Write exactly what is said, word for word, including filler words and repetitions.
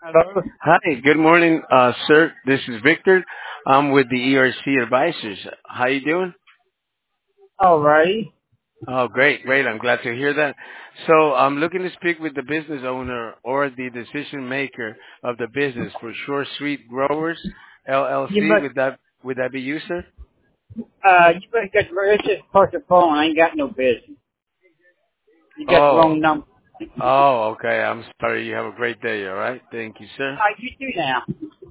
Hello. Hi, good morning, uh, sir. This is Victor. I'm with the E R C Advisors. How you doing? All right. Oh, great, great. I'm glad to hear that. So I'm looking to speak with the business owner or the decision maker of the business for Shore Sweet Growers You L L C. must, Would that would that be you, sir? uh, you must get, it's just across the phone. I ain't got no business. You got the Oh, wrong number. oh, okay. I'm sorry. You have a great day. All right. Thank you, sir. How you do now?